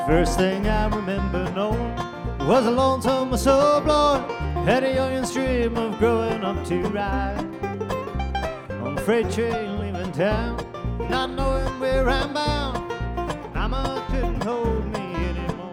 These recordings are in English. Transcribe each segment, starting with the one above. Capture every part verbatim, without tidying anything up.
First thing I remember knowing was a lonesome soul blowing, had a youngin' dream of growing up to ride on a freight train leaving town, not knowing where I'm bound. Mama couldn't hold me anymore.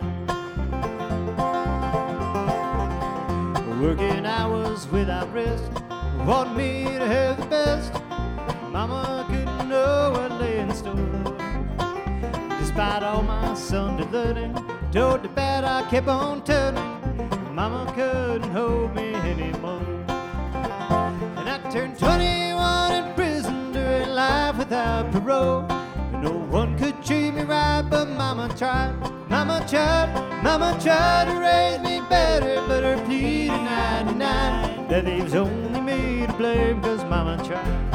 Working hours without rest, wanted me to have the best. Mama couldn't know what lay in store. Despite all my Sunday learning, toward the bad I kept on turning. Mama couldn't hold me anymore. And I turned twenty-one in prison, doing life without parole. No one could treat me right, but Mama tried. Mama tried, Mama tried to raise me better, but her plea to ninety-nine, that leaves only me to blame, 'cause Mama tried.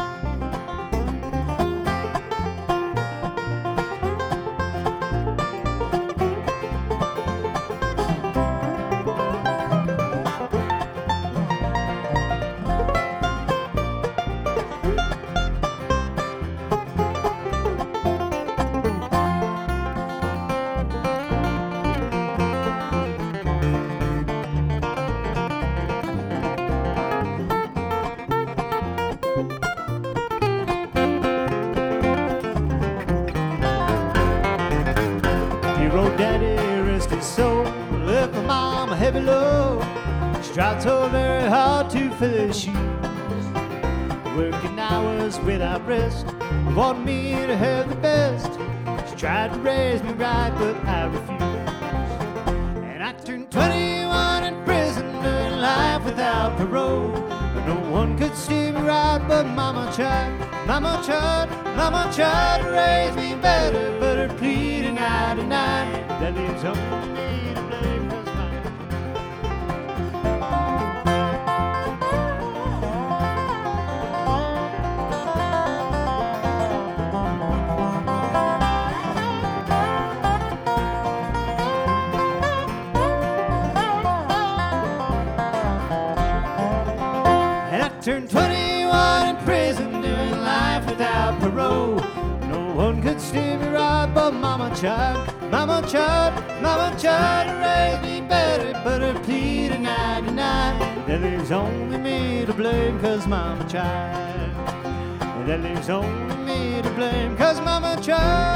Hero daddy, rest his soul, left my mom a heavy load. She tried so very hard to fill her shoes, working hours without rest, wanted me to have the best. She tried to raise me right, but I refused. And I turned twenty-one in prison, doing life without parole. No one could steer me right, but Mama tried. Mama tried, Mama tried to raise me better, but her plea to ninety-nine, that leaves only me to blame, 'cause And I turned twenty-one in prison, doing life without parole. No one could steer me right, but Mama tried. Mama tried, Mama tried to raise me better, but her plea to ninety-nine, that leaves only me to blame, 'cause Mama tried. That leaves only me to blame, 'cause Mama tried.